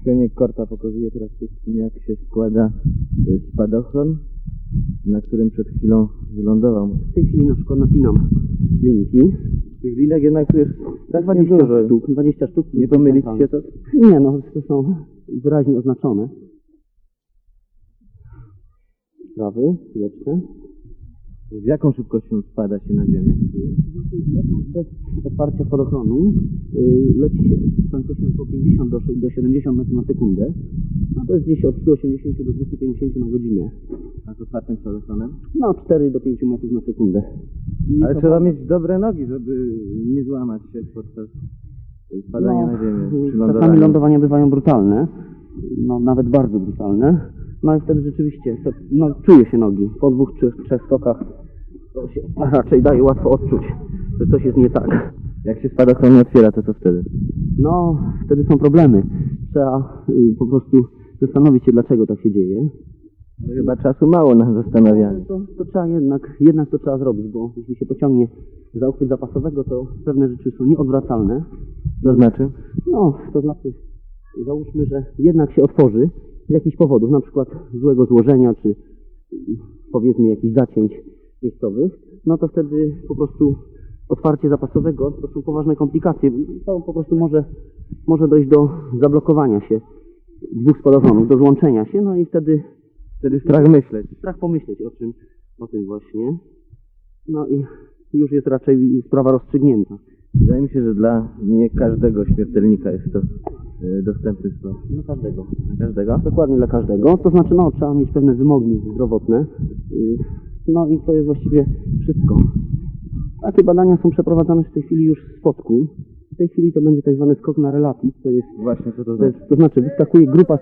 Pionie Korta pokazuje teraz wszystkim, jak się składa spadochron, na którym przed chwilą wylądował. W tej chwili na przykład napinam linki. Tych linek jednak tu jest strasznie 20 dużo. sztuk, 20 sztuk. Nie pomylić się to? Nie, no to są wyraźnie oznaczone. Prawy, chwileczkę. Z jaką szybkością spada się na ziemię? Przez otwarcie spadochronu leci się z prędkością około 50 do 70 metrów na sekundę. No to jest gdzieś od 180 do 250 na godzinę. A z otwartym spadochronem? No 4 do 5 metrów na sekundę. Ale trzeba mieć dobre nogi, żeby nie złamać się podczas spadania na ziemię. Przy Czasami lądowaniu. lądowania bywają brutalne. No nawet bardzo brutalne. No i wtedy rzeczywiście no, czuje się nogi. Po 2 czy 3 skokach to się raczej daje łatwo odczuć, że coś jest nie tak. Jak się spadochron nie otwiera, to co wtedy? No, wtedy są problemy. Trzeba po prostu zastanowić się, dlaczego tak się dzieje. No, chyba czasu mało na zastanawianie. To trzeba jednak to trzeba zrobić, bo jeśli się pociągnie za uchwyt zapasowego, to pewne rzeczy są nieodwracalne. To znaczy? No, to znaczy, załóżmy, że jednak się otworzy z jakichś powodów, na przykład złego złożenia, czy powiedzmy jakichś zacięć miejscowych, no to wtedy po prostu otwarcie zapasowego to są poważne komplikacje. To po prostu może dojść do zablokowania się 2 spadochronów, do złączenia się, no i wtedy strach myśleć. Strach pomyśleć o tym właśnie. No i już jest raczej sprawa rozstrzygnięta. Wydaje mi się, że dla nie każdego śmiertelnika jest to dostępny sposób. Dla każdego. Dla każdego? Dokładnie dla każdego. To znaczy, no, trzeba mieć pewne wymogi zdrowotne. No i to jest właściwie wszystko. Takie badania są przeprowadzane w tej chwili już w Spodku. W tej chwili to będzie tak zwany skok na relativ. To jest, Właśnie co to znaczy? to znaczy wyskakuje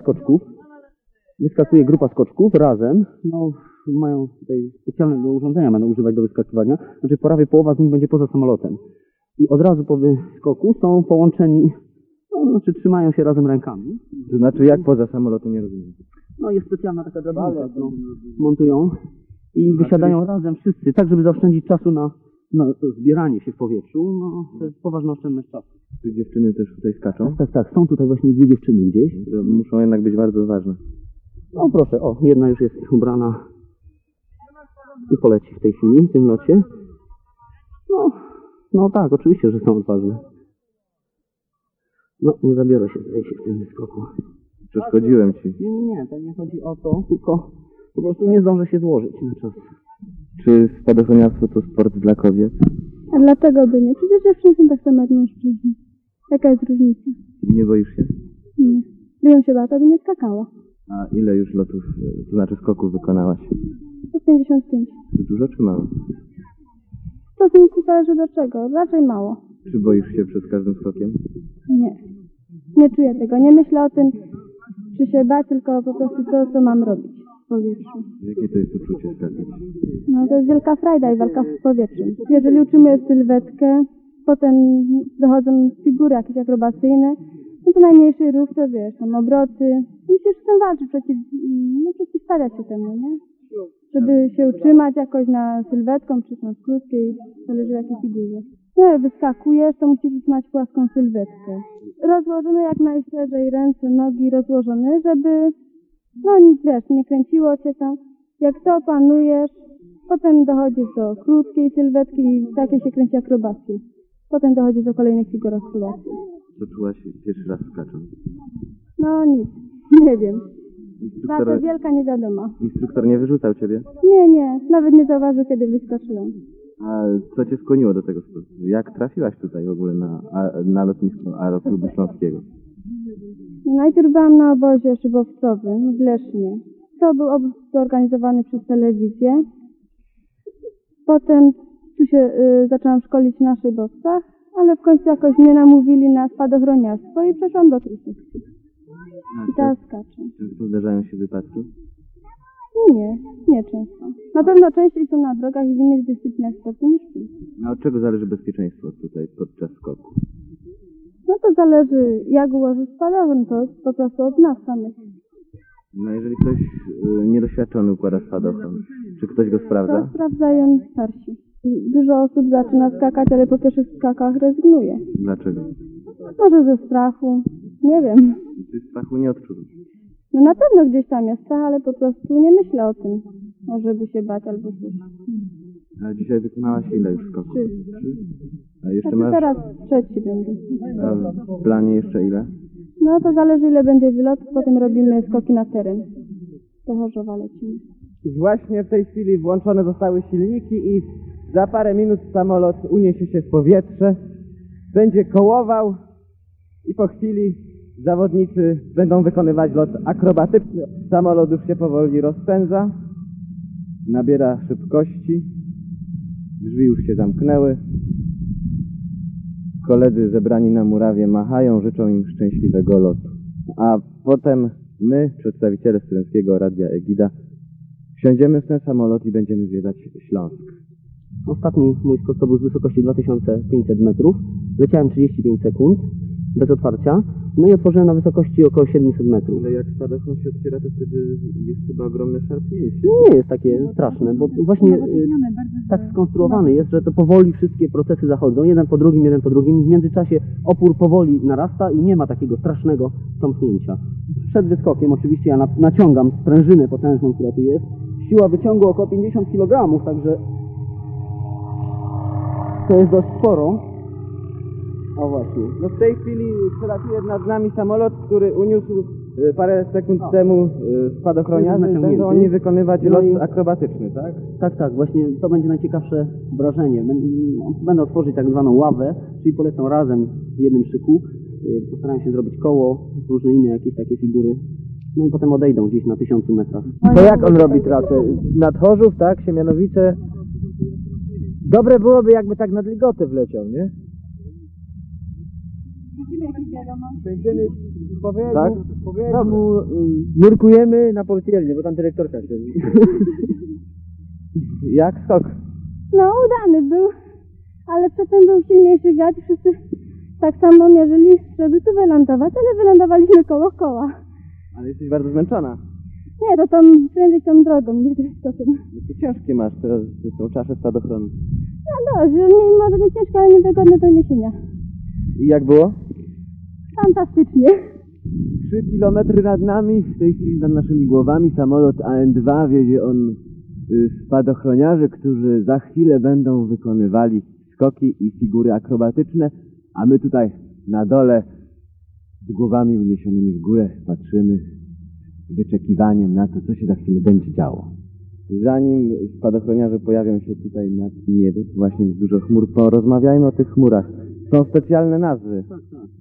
grupa skoczków razem. No, mają tutaj specjalnego urządzenia, będą używać do wyskakiwania. Znaczy prawie połowa z nich będzie poza samolotem. I od razu po wyskoku są połączeni, no, znaczy trzymają się razem rękami. To znaczy jak poza samolotem, nie rozumiem. No jest specjalna taka drabinka, którą montują i wysiadają razem wszyscy, tak żeby zaoszczędzić czasu na to zbieranie się w powietrzu. No to jest poważna oszczędność czasu. Czy dziewczyny też tutaj skaczą? Tak. Są tutaj właśnie 2 dziewczyny gdzieś. To muszą jednak być bardzo ważne. No proszę, jedna już jest ubrana i poleci w tej chwili, w tym locie. No tak, oczywiście, że są odważne. No, nie zabiorę się, zdaje się, w tym skoku. Przeszkodziłem ci. Nie, to nie chodzi o to, tylko po prostu nie zdążę się złożyć na czas. Czy spadochroniarstwo to sport dla kobiet? A dlaczego by nie? Przecież dziewczyny są tak samo jak mężczyźni. Jaka jest różnica? Nie boisz się? Nie. Gdybym się bała, to by nie skakała. A ile już lotów, to znaczy skoków wykonałaś? 155. To dużo czy mało? W stosunku zależy do czego. Raczej mało. Czy boisz się przed każdym skokiem? Nie. Nie czuję tego. Nie myślę o tym, czy się bać, tylko po prostu to, co mam robić w powietrzu. Jakie to jest uczucie skakać? No to jest wielka frajda i walka w powietrzu. Jeżeli utrzymuję sylwetkę, potem dochodzą figury jakieś akrobacyjne, no to najmniejszy ruch to wiesz, tam obroty. Musisz z tym walczyć, przeciwstawiać się temu, nie? Żeby się utrzymać jakoś na sylwetką, czy na krótkiej, zależy o jakiej figurze. No jak wyskakujesz, to musisz utrzymać płaską sylwetkę. Rozłożone jak najszerzej, ręce, nogi rozłożone, żeby, no nic wiesz, nie kręciło cię tam. Jak to opanujesz, potem dochodzisz do krótkiej sylwetki i takiej się kręci akrobacji. Potem dochodzisz do kolejnych figur akrobacji. Co czułaś pierwszy raz skacząc? No nic, nie wiem. Praca wielka niewiadoma. Instruktor nie wyrzucał ciebie? Nie, nawet nie zauważył, kiedy wyskoczyłam. A co cię skłoniło do tego sportu? Jak trafiłaś tutaj w ogóle na lotnisko Aeroklubu Śląskiego? Najpierw byłam na obozie szybowcowym w Lesznie. To był obóz zorganizowany przez telewizję. Potem tu się zaczęłam szkolić na szybowcach, ale w końcu jakoś mnie namówili na spadochroniarstwo i przeszłam do Krysówki. I teraz skaczę. Często zdarzają się wypadki? Nie często. Na pewno częściej są na drogach i w innych dyscyplinach sportu niż tu. A od czego zależy bezpieczeństwo tutaj podczas skoku? No to zależy, jak ułoży spadochron, to po prostu od nas samych. No jeżeli ktoś niedoświadczony układa spadochron, czy ktoś go sprawdza? To sprawdzają starsi. Dużo osób zaczyna skakać, ale po pierwszych skakach rezygnuje. Dlaczego? Może ze strachu, nie wiem. Ty strachu nie odczuwasz. No na pewno gdzieś tam jest strach, ale po prostu nie myślę o tym, żeby się bać albo coś. A dzisiaj wykonałaś ile już skoków? 3. A jeszcze Znaczy masz teraz 3 będzie. a w planie jeszcze ile? No to zależy ile będzie wylot, potem robimy skoki na teren. Do Chorzowa lecimy. Właśnie w tej chwili włączone zostały silniki i za parę minut samolot uniesie się w powietrze, będzie kołował i po chwili zawodnicy będą wykonywać lot akrobatyczny. Samolot już się powoli rozpędza, nabiera szybkości, drzwi już się zamknęły. Koledzy zebrani na murawie machają, życzą im szczęśliwego lotu. A potem my, przedstawiciele Studenckiego Radia Egida, wsiądziemy w ten samolot i będziemy zwiedzać Śląsk. Ostatni mój skok to był z wysokości 2500 metrów. Leciałem 35 sekund, bez otwarcia. No i otworzyłem na wysokości około 700 metrów. Ale jak spadochron się otwiera, to wtedy jest chyba ogromne szarpnięcie. Nie jest takie straszne, bo właśnie tak skonstruowany jest, że to powoli wszystkie procesy zachodzą, jeden po drugim. W międzyczasie opór powoli narasta i nie ma takiego strasznego stąpnięcia. Przed wyskokiem oczywiście ja naciągam sprężynę potężną, która tu jest. Siła wyciągu około 50 kg, także to jest dość sporo. O właśnie. No w tej chwili przelatuje nad nami samolot, który uniósł parę sekund temu spadochroniarze. Będą oni wykonywać lot akrobatyczny, tak? Tak, właśnie to będzie najciekawsze wrażenie. Będą tworzyć tak zwaną ławę, czyli polecą razem w jednym szyku. Postarają się zrobić koło, różne inne jakieś takie figury. No i potem odejdą gdzieś na 1000 metrach. To jak on robi trasę? Nad Chorzów, tak? Siemianowice. Dobre byłoby, jakby tak nad Ligotę wleciał, nie? Będziemy Tak? nurkujemy na portiernie, bo tam dyrektorka siedzi. Jak skok? No udany był, ale przedtem był silniejszy wiatr, wszyscy tak samo mierzyli, żeby tu wylądować, ale wylądowaliśmy koło koła. Ale jesteś bardzo zmęczona. Nie, to prędzej tą drogą niż tym skokiem. Jakie ciężkie masz teraz tą czaszę spadochronu. No dobrze, może nie ciężko, ale niewygodne do niesienia. I jak było? Fantastycznie. 3 kilometry nad nami, w tej chwili nad naszymi głowami samolot AN-2, wiedzie on spadochroniarzy, którzy za chwilę będą wykonywali skoki i figury akrobatyczne, a my tutaj na dole z głowami uniesionymi w górę patrzymy z wyczekiwaniem na to, co się za chwilę będzie działo. Zanim spadochroniarze pojawią się tutaj nad niebie, właśnie jest dużo chmur, porozmawiajmy o tych chmurach. Są specjalne nazwy. Tak.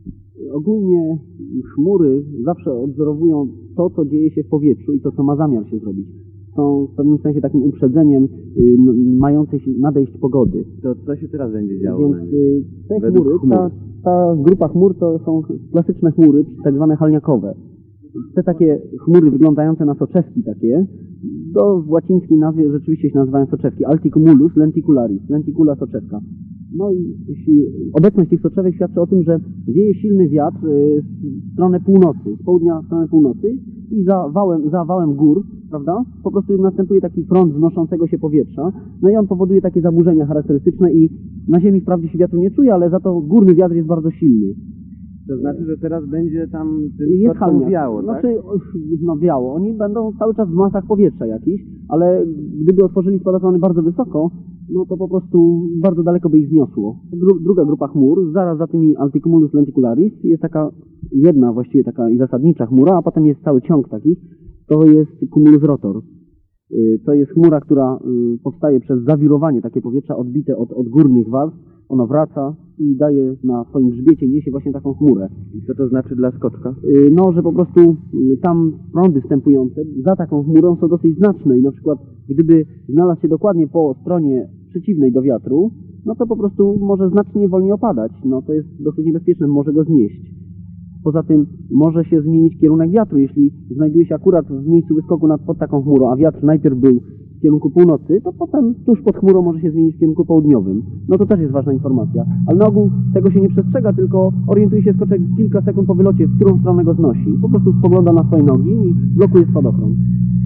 Ogólnie chmury zawsze odwzorowują to, co dzieje się w powietrzu i to, co ma zamiar się zrobić. Są w pewnym sensie takim uprzedzeniem mającej się nadejść pogody. To co się teraz będzie działo? Więc na nim? te Według chmury, ta grupa chmur to są klasyczne chmury, tak zwane halniakowe. Te takie chmury wyglądające na soczewki takie, to w łacińskiej nazwie rzeczywiście się nazywają soczewki. Alticumulus lenticularis, lenticula soczewka. No i obecność tych soczewek świadczy o tym, że wieje silny wiatr w stronę północy, z południa w stronę północy i za wałem gór, prawda, po prostu następuje taki front wznoszącego się powietrza, no i on powoduje takie zaburzenia charakterystyczne i na ziemi wprawdzie się wiatru nie czuje, ale za to górny wiatr jest bardzo silny. To znaczy, że teraz będzie tam Jest halniak. wiało, tak? Znaczy, no wiało. Oni będą cały czas w masach powietrza jakichś, ale gdyby otworzyli spadochrony bardzo wysoko, no to po prostu bardzo daleko by ich zniosło. Druga grupa chmur, zaraz za tymi Alticumulus lenticularis, jest taka jedna właściwie taka i zasadnicza chmura, a potem jest cały ciąg takich, to jest cumulus rotor. To jest chmura, która powstaje przez zawirowanie takie powietrza odbite od górnych warstw. Ono wraca i daje na swoim grzbiecie, niesie właśnie taką chmurę. I co to znaczy dla skoczka? No, że po prostu tam prądy wstępujące za taką chmurą są dosyć znaczne i na przykład gdyby znalazł się dokładnie po stronie przeciwnej do wiatru, no to po prostu może znacznie wolniej opadać. No to jest dosyć niebezpieczne, może go znieść. Poza tym może się zmienić kierunek wiatru, jeśli znajduje się akurat w miejscu wyskoku pod taką chmurą, a wiatr najpierw był w kierunku północy, to potem tuż pod chmurą może się zmienić w kierunku południowym. No to też jest ważna informacja. Ale na ogół tego się nie przestrzega, tylko orientuje się skoczek kilka sekund po wylocie, w którą stronę go znosi. Po prostu spogląda na swoje nogi i blokuje spadochron.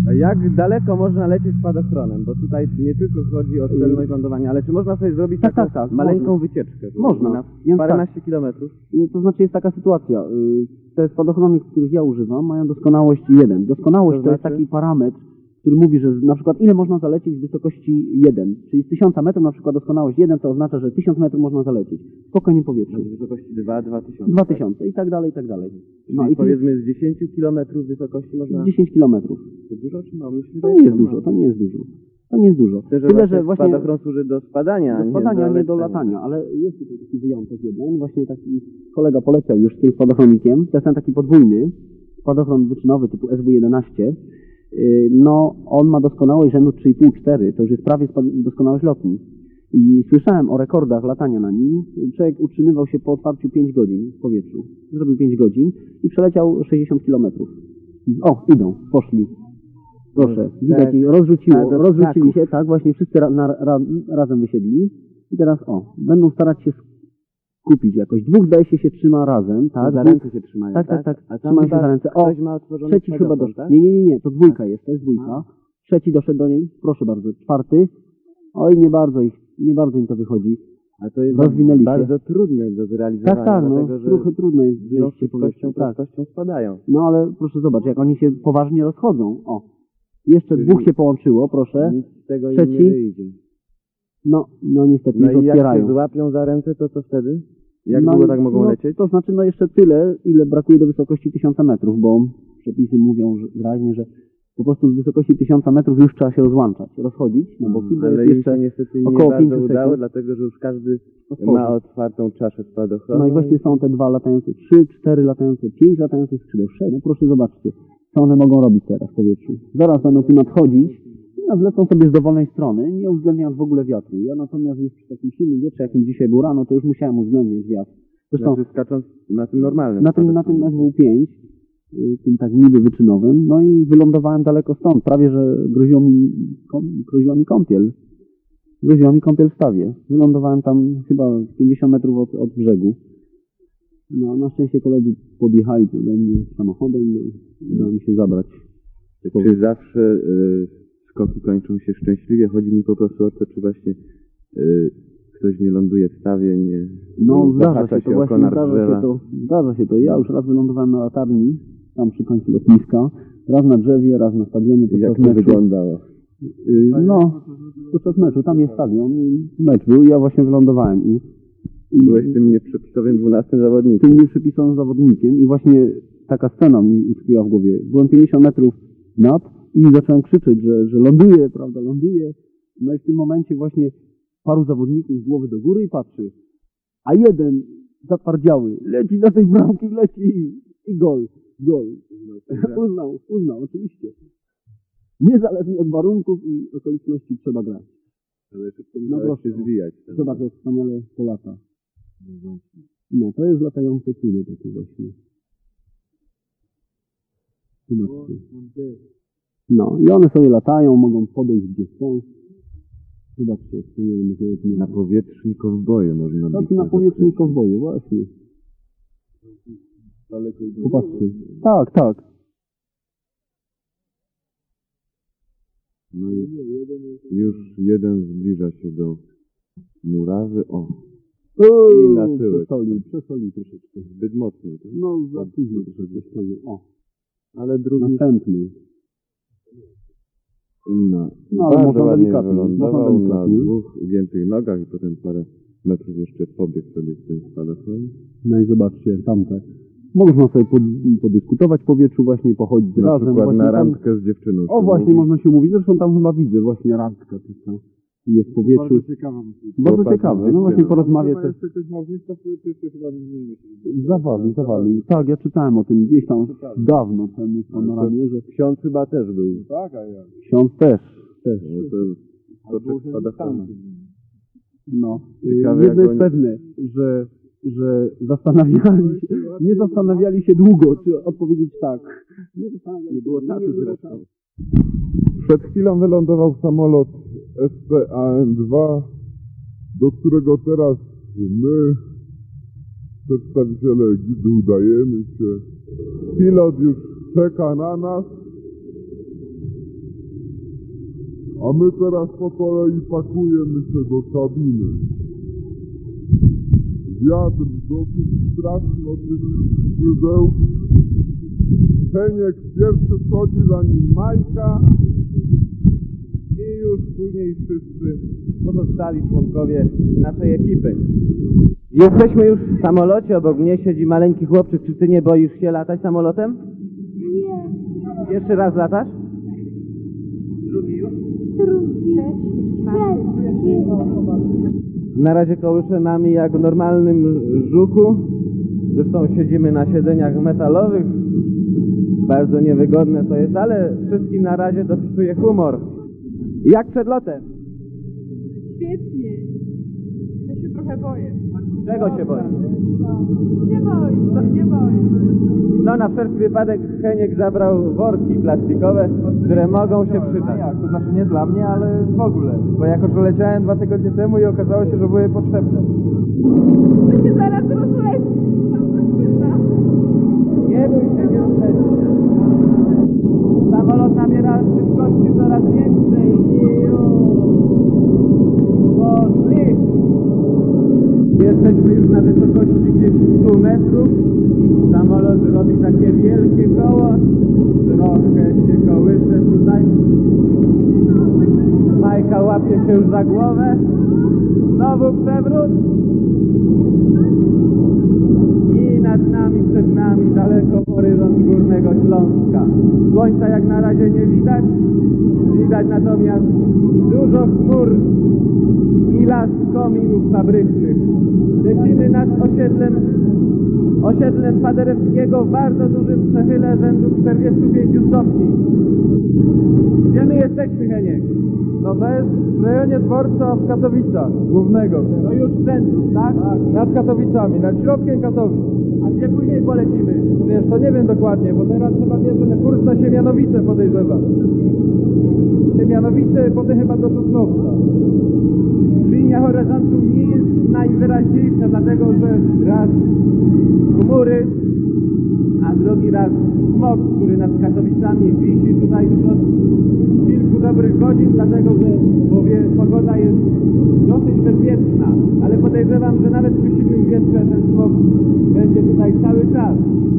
A jak daleko można lecieć spadochronem? Bo tutaj nie tylko chodzi o celność lądowania, ale czy można sobie zrobić Tak, taką tak, maleńką można. wycieczkę? Można. Na Więc paręnaście kilometrów? To znaczy jest taka sytuacja. Te spadochrony, których ja używam, mają doskonałość 1. Doskonałość to jest znaczy? taki parametr, który mówi, że na przykład ile można zalecieć z wysokości 1. Czyli z 1000 metrów na przykład doskonałość 1 to oznacza, że 1000 metrów można zalecieć. Spokojnie powietrzu. Z wysokości 2000. 2000 i tak dalej, i tak dalej. No Czyli i tu powiedzmy z 10 kilometrów wysokości można... 10 kilometrów. To dużo czy mało? Myślę, To że nie jest dużo, to nie jest dużo. To nie jest dużo. Tyle, że właśnie spadochron służy do spadania, do spadania, a nie do latania, ale jest tutaj taki wyjątek jeden. Właśnie taki kolega poleciał już z tym spadochronikiem. To jest ten taki podwójny spadochron wyczynowy typu SW11. No, on ma doskonałość rzędu 3,5-4. To już jest prawie doskonałość lotni. I słyszałem o rekordach latania na nim. Człowiek utrzymywał się po otwarciu 5 godzin w powietrzu. Zrobił 5 godzin i przeleciał 60 kilometrów. O, idą, poszli. Proszę, widać, ich rozrzucili się, tak, właśnie wszyscy razem wysiedli. I teraz będą starać się skupić jakoś. Dwóch zdaje się trzyma razem, tak? Za ręce się trzymają, tak? A Trzymają się za ręce. O, ktoś ma otworzony trzeci chyba spadochron, doszedł. tak? Nie, to dwójka jest, to jest dwójka. Trzeci doszedł do niej, proszę bardzo, czwarty. Oj, nie bardzo im to wychodzi. A to jest Rozwinęli się. bardzo trudne do zrealizowania, Tak, no, dlatego, że trochę trudno jest z wejście szybkością, tak. prędkością spadają. No ale proszę zobacz, jak oni się poważnie rozchodzą. O, jeszcze dwóch się połączyło, proszę. Nic z tego im Trzeci. nie wyjdzie. No niestety, No ich i jak otwierają. się złapią za ręce, to co wtedy? Jak No długo i- tak mogą no, lecieć? To znaczy, jeszcze tyle, ile brakuje do wysokości 1000 metrów, bo przepisy mówią wyraźnie, że po prostu z wysokości 1000 metrów już trzeba się rozłączać, rozchodzić na boki, bo Ale jest im jeszcze się niestety nie około 5 bardzo udało, sekund. dlatego że już każdy Otworzy. ma otwartą czaszę spadochronu. No i właśnie są te 2 latające, 3, 4 latające, 5 latających skrzydeł. No proszę zobaczcie, co one mogą robić teraz w powietrzu. Zaraz będą tu nadchodzić, a zlecą sobie z dowolnej strony, nie uwzględniając w ogóle wiatru. Ja natomiast już przy takim silnym wietrze, jakim dzisiaj był rano, to już musiałem uwzględnić wiatr. Zresztą Znaczy skacząc na tym normalnym na tym SW5, tym tak niby wyczynowym, no i wylądowałem daleko stąd. Prawie, że groziła mi kąpiel. Groziła mi kąpiel w stawie. Wylądowałem tam chyba 50 metrów od brzegu. No, na szczęście koledzy podjechali pode mnie samochodem i udało mi się zabrać. Czy zawsze skoki kończą się szczęśliwie? Chodzi mi po prostu o to, czy właśnie ktoś nie ląduje w stawie, nie No zdarza zahacza się to o właśnie, konar drzewa. zdarza się to. Ja już raz wylądowałem na latarni, tam przy końcu lotniska, raz na drzewie, raz na stadionie Jak podczas to meczu. wyglądało? No, podczas meczu, tam jest stadion, mecz był i ja właśnie wylądowałem i Byłeś tym nieprzepisowym 12 zawodnikiem. tym nieprzypisowym zawodnikiem i właśnie taka scena mi utkwiła w głowie. Byłem 50 metrów nad i zacząłem krzyczeć, że ląduję, prawda, ląduję. No i w tym momencie właśnie paru zawodników z głowy do góry i patrzy. A jeden zatwardziały, leci do tej bramki, leci i gol. Uznał, oczywiście. Niezależnie od warunków i okoliczności trzeba grać. Ale szybko No musiałeś się proszę. zwijać. Zobacz, jak wspaniale to lata. No, to jest latające cudo takie właśnie. Zobaczcie. No, i one sobie latają, mogą podejść gdzie chcą. Zobaczcie, jak to nie wiem, Na powietrzni kowboje można tak być. na powietrznej kowboje, właśnie. Popatrzcie. Tak. No i już jeden zbliża się do murawy. O, I na tyłek. Przesolił troszeczkę. zbyt mocno. Tak? No, za późno troszeczkę. O, Ale drugi następny. no, No, ale bardzo można ładnie delikatnie, wylądował można na delikatnie. 2 ugiętych nogach i potem parę metrów jeszcze pobiegł sobie z tym spadochronem. No i zobaczcie, jak tamte. Można sobie podyskutować w powietrzu, właśnie pochodzić Na razem. przykład Właśnie na tam, randkę z dziewczyną. o się właśnie, mówi. można się umówić. Zresztą tam chyba widzę właśnie randka taka jest w powietrzu. Bardzo Chłopak ciekawe. z No właśnie dziewczyną. porozmawiać. Zawali. Tak, ja czytałem o tym gdzieś tam dawno temu w panoramie, że Ksiądz chyba też był. ksiądz też. No to skoczek spadochronu. No. Ciekawe, Jedno jak jest oni- pewne, że nie zastanawiali się długo, czy odpowiedzieć tak. Nie było czasu zresztą. Przed chwilą wylądował samolot SPAN-2, do którego teraz my, przedstawiciele egidy, udajemy się. Pilot już czeka na nas A my teraz po kolei pakujemy się do kabiny. Wiatr dosyć straszny od tych skrzydeł. Heniek pierwszy wchodzi, za nim Majka. I już później wszyscy pozostali członkowie naszej ekipy. Jesteśmy już w samolocie, obok mnie siedzi maleńki chłopczyk. Czy ty nie boisz się latać samolotem? Nie. Pierwszy raz latasz? Drugi już? Na razie kołysze nami jak w normalnym żuku. Zresztą siedzimy na siedzeniach metalowych. Bardzo niewygodne to jest, ale wszystkim na razie dopisuje humor. Jak przed lotem? Świetnie. Ja się trochę boję. Czego się boisz? Nie boję. No na wszelki wypadek Heniek zabrał worki plastikowe, które mogą się przydać. To znaczy nie dla mnie, ale w ogóle. Bo jako, że leciałem 2 tygodnie temu i okazało się, że były potrzebne. To się zaraz rozleci. Nie bój się, nie odleci się. Samolot nabiera szybkości coraz większej i poszli. Jesteśmy już na wysokości gdzieś 100 metrów. Samolot robi takie wielkie koło. Trochę się kołysze tutaj. Majka łapie się już za głowę. Znowu przewrót. I nad nami, przed nami daleko horyzont Górnego Śląska. Słońca jak na razie nie widać. Widać natomiast dużo chmur i las kominów fabrycznych. Lecimy nad osiedlem Paderewskiego w bardzo dużym przechyle rzędu 45 stopni. Gdzie my jesteśmy, Heniek? No to jest w rejonie dworca w Katowicach, głównego. To już w centrum, tak? Tak, nad Katowicami, nad środkiem Katowic. A gdzie później polecimy? No wiesz, to nie wiem dokładnie, bo teraz chyba bierze kurs na Siemianowice, podejrzewam. Siemianowice, potem chyba do Sosnowca. Linia horyzontu nie jest najwyraźniejsza, dlatego że raz chmury, a drugi raz smog, który nad Katowicami wisi tutaj już od kilku dobrych godzin, dlatego że pogoda jest dosyć bezwietrzna, ale podejrzewam, że nawet przy silnym wietrze ten smog będzie tutaj cały czas.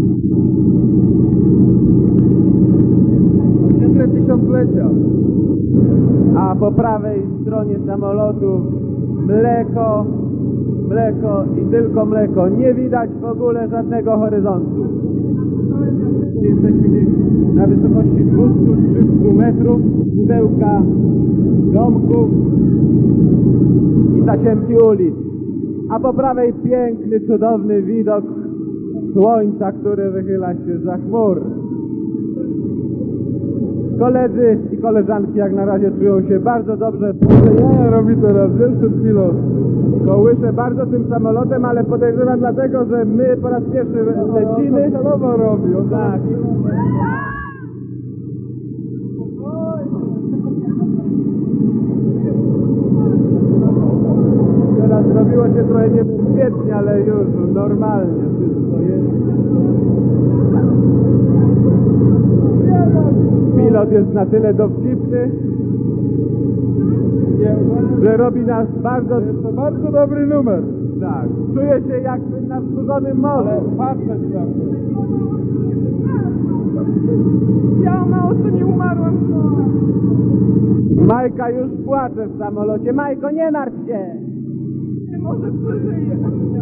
Osiedle Tysiąclecia. A po prawej stronie samolotu mleko i tylko mleko. Nie widać w ogóle żadnego horyzontu. Jesteśmy gdzieś na wysokości 200-300 metrów. Pudełka domków i tasiemki ulic. A po prawej piękny, cudowny widok słońca, które wychyla się za chmur. Koledzy i koleżanki jak na razie czują się bardzo dobrze. Ja robi teraz, wiesz, przed chwilą. Kołyszę bardzo tym samolotem, ale podejrzewam dlatego, że my po raz pierwszy lecimy. On celowo robi, on Tak. Teraz zrobiło się trochę niebezpiecznie, ale już normalnie wszystko jest. Pilot jest na tyle dowcipny, że robi nas bardzo... to bardzo dobry numer. Tak, czuję się jakby na wzburzonym morzu. Patrzeć na mnie. Ja mało co nie umarłam. Majka już płacze w samolocie. Majko, nie martw się! Nie może przeżyję.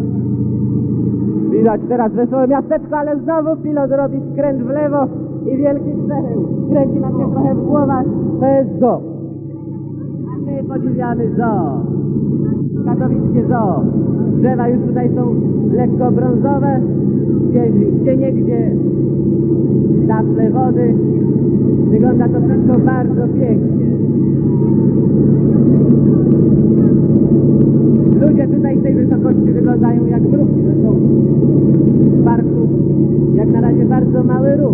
Widać teraz wesołe miasteczko, ale znowu pilot robi skręt w lewo i wielki przerył. Kręci nam się trochę w głowach. To jest zoo. A my podziwiamy zoo. Katowickie zoo. Drzewa już tutaj są lekko brązowe. Gdzieniegdzie tafle wody. Wygląda to wszystko bardzo pięknie. Ludzie tutaj z tej wysokości wyglądają jak mrówki. Zresztą w parku jak na razie bardzo mały ruch.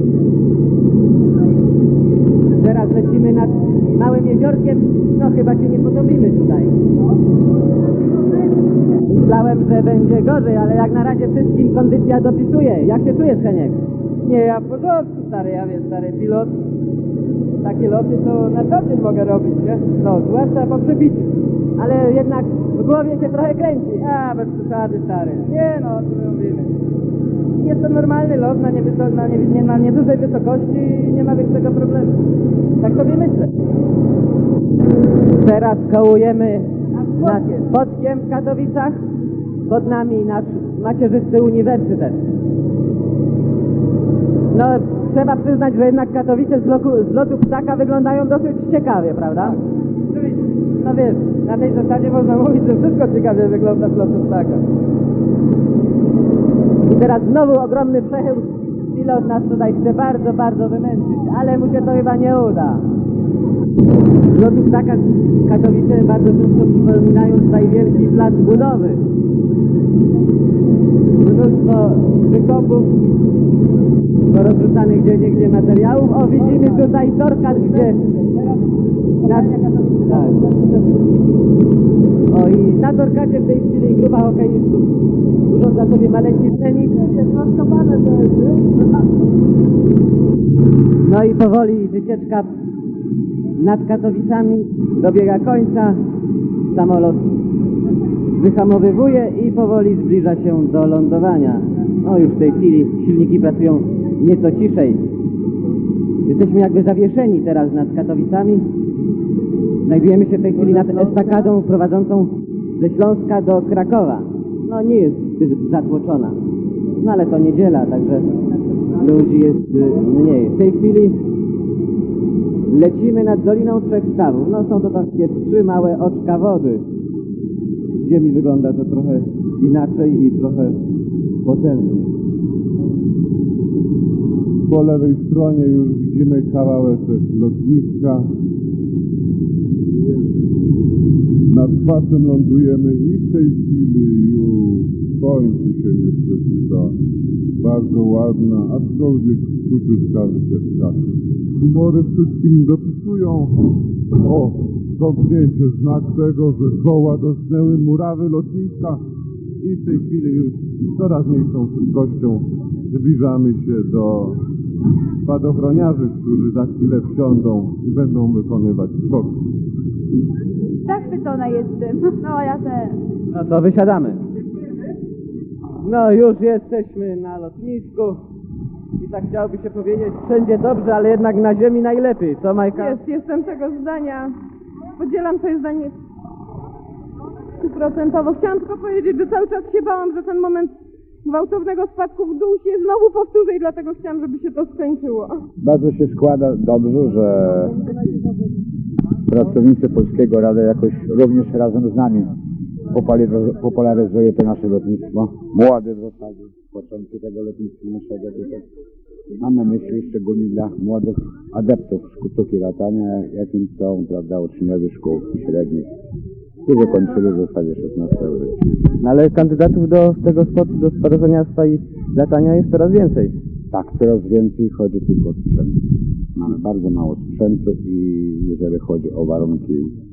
Teraz lecimy nad małym jeziorkiem. No chyba się nie podobimy tutaj. Myślałem, że będzie gorzej, ale jak na razie wszystkim kondycja dopisuje. Jak się czujesz, Heniek? Nie, ja w porządku, stary, ja wiem, stary pilot. takie loty to na co dzień mogę robić, nie? No, zwłaszcza po przebiciu. Ale jednak w głowie się trochę kręci. A, bez przesady, stary. Nie no, o czym my mówimy. Jest to normalny lot na niedużej wysokości i nie ma większego problemu. Tak sobie myślę. Teraz kołujemy nad Płockiem w Katowicach. Pod nami nasz macierzysty uniwersytet. No, trzeba przyznać, że jednak Katowice z lotu ptaka wyglądają dosyć ciekawie, prawda? Tak, oczywiście. No wiesz, na tej zasadzie można mówić, że wszystko ciekawie wygląda z lotu ptaka. I teraz znowu ogromny przechył. Pilot nas tutaj chce bardzo, bardzo wymęczyć, ale mu się to chyba nie uda. Z lotu ptaka Katowice bardzo często przypominają tutaj wielki plac budowy. Mnóstwo wykopów, porozrzucanych gdzie materiałów. O, widzimy tutaj torkat, gdzie... Tak. O, i na torkacie w tej chwili grupa hokeistów urządza sobie maleńki trening. No i powoli wycieczka nad Katowicami dobiega końca. Samolot wyhamowywuje i powoli zbliża się do lądowania. No już w tej chwili silniki pracują nieco ciszej. Jesteśmy jakby zawieszeni teraz nad Katowicami. Znajdujemy się w tej chwili nad estakadą prowadzącą ze Śląska do Krakowa. No nie jest zbyt zatłoczona. No ale to niedziela, także ludzi jest mniej. W tej chwili lecimy nad Doliną Trzech Stawów. No są to takie 3 małe oczka wody. Z ziemi wygląda to trochę inaczej i trochę potężniej. Po lewej stronie już widzimy kawałeczek lotniska. Nad pasem lądujemy i w tej chwili już kończy się niestety ta bardzo ładna, aczkolwiek króciutka wycieczka. Humory wszystkim dopisują. O, domknięcie, znak tego, że koła dotknęły murawy lotniska i w tej chwili już z coraz mniejszą szybkością zbliżamy się do spadochroniarzy, którzy za chwilę wsiądą i będą wykonywać skoki. Zachwycona jestem. No, ja też. No to wysiadamy. No już jesteśmy na lotnisku. I tak chciałoby się powiedzieć, wszędzie dobrze, ale jednak na ziemi najlepiej. Co, Majka? Jestem tego zdania. Podzielam twoje zdanie 100%. Chciałam tylko powiedzieć, że cały czas się bałam, że ten moment gwałtownego spadku w dół się znowu powtórzy i dlatego chciałam, żeby się to skończyło. Bardzo się składa dobrze, że pracownicy Polskiego Radia jakoś również razem z nami popularyzuje to nasze lotnictwo. Młody w zasadzie, początku tego lotnictwa naszego tutaj. Mam na myśli szczególnie dla młodych adeptów sztuki latania, jakim są, prawda, uczniowie szkół średnich, którzy kończyli w zasadzie 16 życia. No ale kandydatów do tego sportu, do spadochroniarstwa i latania jest coraz więcej. Tak, coraz więcej chodzi tylko o sprzęt. Mamy bardzo mało sprzętu i jeżeli chodzi o warunki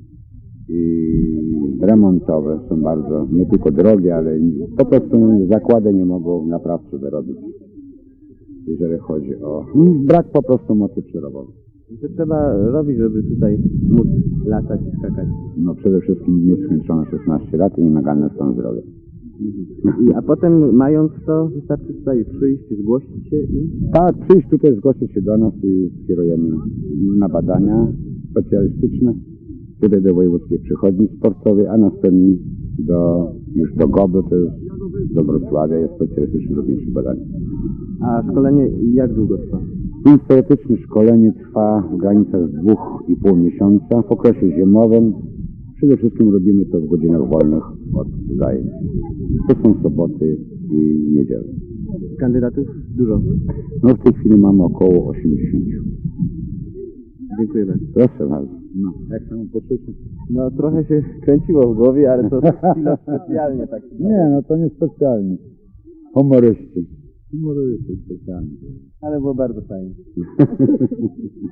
remontowe, są bardzo nie tylko drogie, ale po prostu zakłady nie mogą naprawczy wyrobić, jeżeli chodzi o brak po prostu mocy przerobowej. Co trzeba robić, żeby tutaj móc latać i skakać? No przede wszystkim mieć skończone 16 lat i naganny stan zdrowia. A potem mając to, wystarczy tutaj przyjść, zgłosić się i... Tak, przyjść tutaj, zgłosić się do nas i skierujemy na badania specjalistyczne, tutaj do wojewódzkiej przychodni sportowej, a następnie już do GOB-y, to jest do Wrocławia, jest specjalistyczne robienie badania. A szkolenie jak długo trwa? Teoretyczne szkolenie trwa w granicach 2,5 miesiąca. W okresie zimowym przede wszystkim robimy to w godzinach wolnych od zajęć. To są soboty i niedziele. Kandydatów dużo. No w tej chwili mamy około 80. Dziękuję bardzo. Proszę bardzo. No, jak samo poczucie? No trochę się kręciło w głowie, ale to chwilę specjalnie tak. Nie, no to nie specjalnie. Humoryści specjalnie. Ale było bardzo fajnie.